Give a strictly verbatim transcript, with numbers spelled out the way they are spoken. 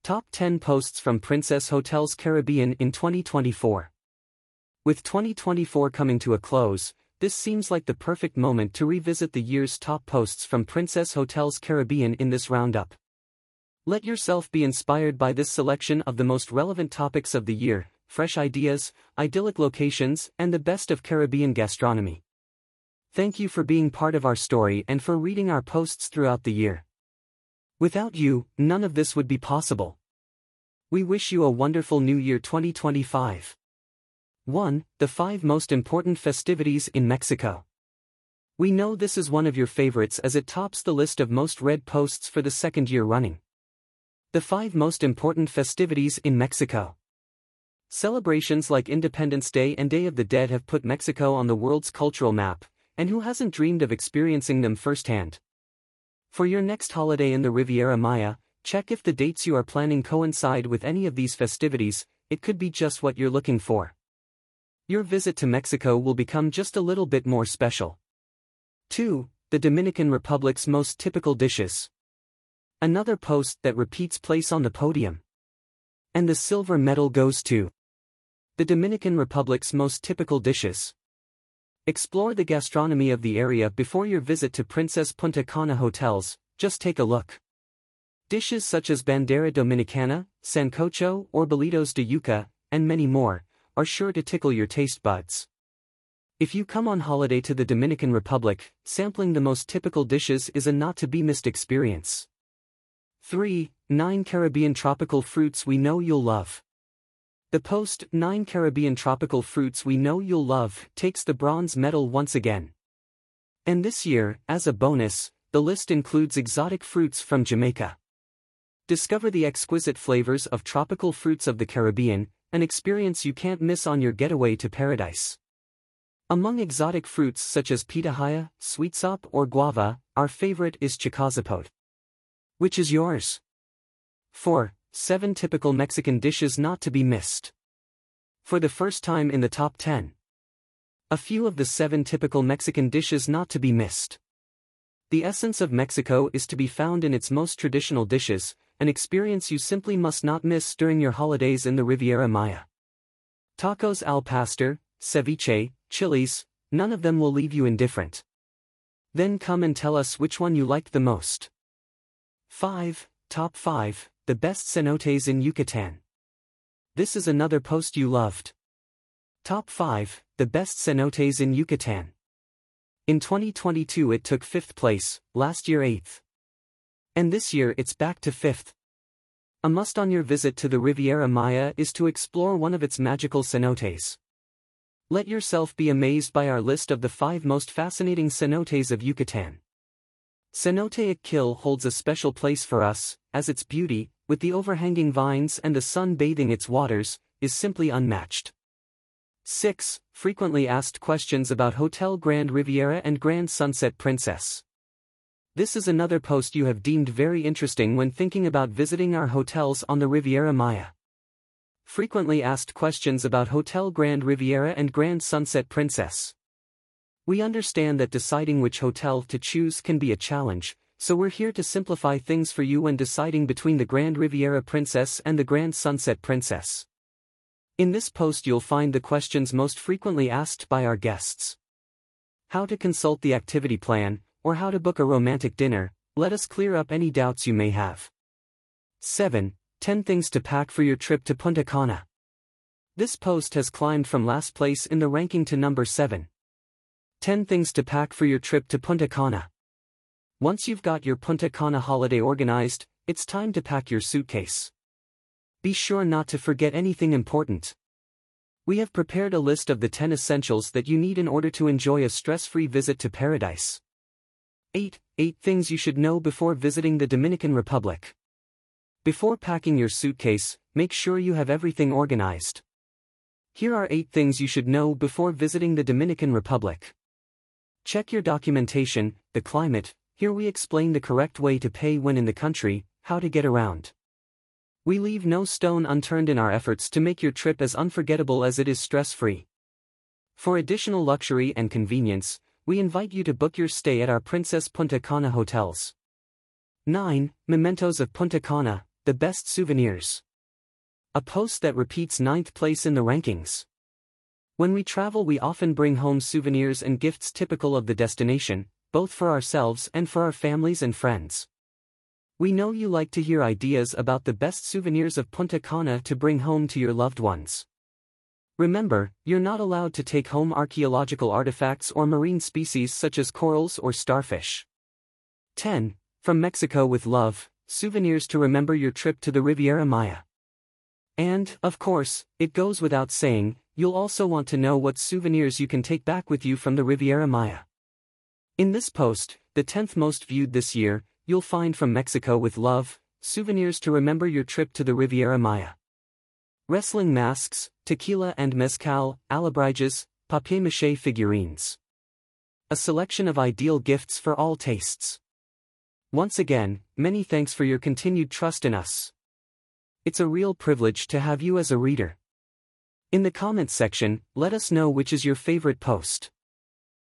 Top ten Posts from Princess Hotels Caribbean in twenty twenty-four. With twenty twenty-four coming to a close, this seems like the perfect moment to revisit the year's top posts from Princess Hotels Caribbean in this roundup. Let yourself be inspired by this selection of the most relevant topics of the year, fresh ideas, idyllic locations, and the best of Caribbean gastronomy. Thank you for being part of our story and for reading our posts throughout the year. Without you, none of this would be possible. We wish you a wonderful new year twenty twenty-five. one. The five most important festivities in Mexico. We know this is one of your favorites as it tops the list of most read posts for the second year running. The five most important festivities in Mexico. Celebrations like Independence Day and Day of the Dead have put Mexico on the world's cultural map, and who hasn't dreamed of experiencing them firsthand? For your next holiday in the Riviera Maya, check if the dates you are planning coincide with any of these festivities. It could be just what you're looking for. Your visit to Mexico will become just a little bit more special. two. The Dominican Republic's most typical dishes. Another post that repeats place on the podium. And the silver medal goes to the Dominican Republic's most typical dishes. Explore the gastronomy of the area before your visit to Princess Punta Cana hotels. Just take a look. Dishes such as bandera dominicana, sancocho or bolitos de yuca, and many more, are sure to tickle your taste buds. If you come on holiday to the Dominican Republic, sampling the most typical dishes is a not-to-be-missed experience. three. nine Caribbean Tropical Fruits We Know You'll Love. The post, nine Caribbean Tropical Fruits We Know You'll Love, takes the bronze medal once again. And this year, as a bonus, the list includes exotic fruits from Jamaica. Discover the exquisite flavors of tropical fruits of the Caribbean, an experience you can't miss on your getaway to paradise. Among exotic fruits such as pitahaya, sweetsop or guava, our favorite is chicazapote. Which is yours? four. seven Typical Mexican Dishes Not to be Missed. For the first time in the top ten. A few of the seven typical Mexican dishes not to be missed. The essence of Mexico is to be found in its most traditional dishes, an experience you simply must not miss during your holidays in the Riviera Maya. Tacos al pastor, ceviche, chilies, none of them will leave you indifferent. Then come and tell us which one you liked the most. five. Top five. The best cenotes in Yucatan. This is another post you loved. Top five. The best cenotes in Yucatan. In twenty twenty-two it took fifth place, last year eighth. And this year it's back to fifth. A must on your visit to the Riviera Maya is to explore one of its magical cenotes. Let yourself be amazed by our list of the five most fascinating cenotes of Yucatan. Cenote Ixquil holds a special place for us, as its beauty, with the overhanging vines and the sun bathing its waters, is simply unmatched. six. Frequently asked questions about Hotel Grand Riviera and Grand Sunset Princess. This is another post you have deemed very interesting when thinking about visiting our hotels on the Riviera Maya. Frequently asked questions about Hotel Grand Riviera and Grand Sunset Princess. We understand that deciding which hotel to choose can be a challenge, so we're here to simplify things for you when deciding between the Grand Riviera Princess and the Grand Sunset Princess. In this post you'll find the questions most frequently asked by our guests. How to consult the activity plan, or how to book a romantic dinner. Let us clear up any doubts you may have. seven. ten Things to Pack for Your Trip to Punta Cana. This post has climbed from last place in the ranking to number seven. ten Things to Pack for Your Trip to Punta Cana. Once you've got your Punta Cana holiday organized, it's time to pack your suitcase. Be sure not to forget anything important. We have prepared a list of the ten essentials that you need in order to enjoy a stress-free visit to paradise. eight. eight Things you should know before visiting the Dominican Republic. Before packing your suitcase, make sure you have everything organized. Here are eight things you should know before visiting the Dominican Republic. Check your documentation, the climate. Here we explain the correct way to pay when in the country, how to get around. We leave no stone unturned in our efforts to make your trip as unforgettable as it is stress-free. For additional luxury and convenience, we invite you to book your stay at our Princess Punta Cana hotels. nine. Mementos of Punta Cana. the best souvenirs. A post that repeats ninth place in the rankings. When we travel, we often bring home souvenirs and gifts typical of the destination, both for ourselves and for our families and friends. We know you like to hear ideas about the best souvenirs of Punta Cana to bring home to your loved ones. Remember, you're not allowed to take home archaeological artifacts or marine species such as corals or starfish. ten. From Mexico with love, souvenirs to remember your trip to the Riviera Maya. And, of course, it goes without saying, you'll also want to know what souvenirs you can take back with you from the Riviera Maya. In this post, the tenth most viewed this year, you'll find From Mexico with love, souvenirs to remember your trip to the Riviera Maya. Wrestling masks, tequila and mezcal, alebrijes, papier-mâché figurines. A selection of ideal gifts for all tastes. Once again, many thanks for your continued trust in us. It's a real privilege to have you as a reader. In the comments section, let us know which is your favorite post.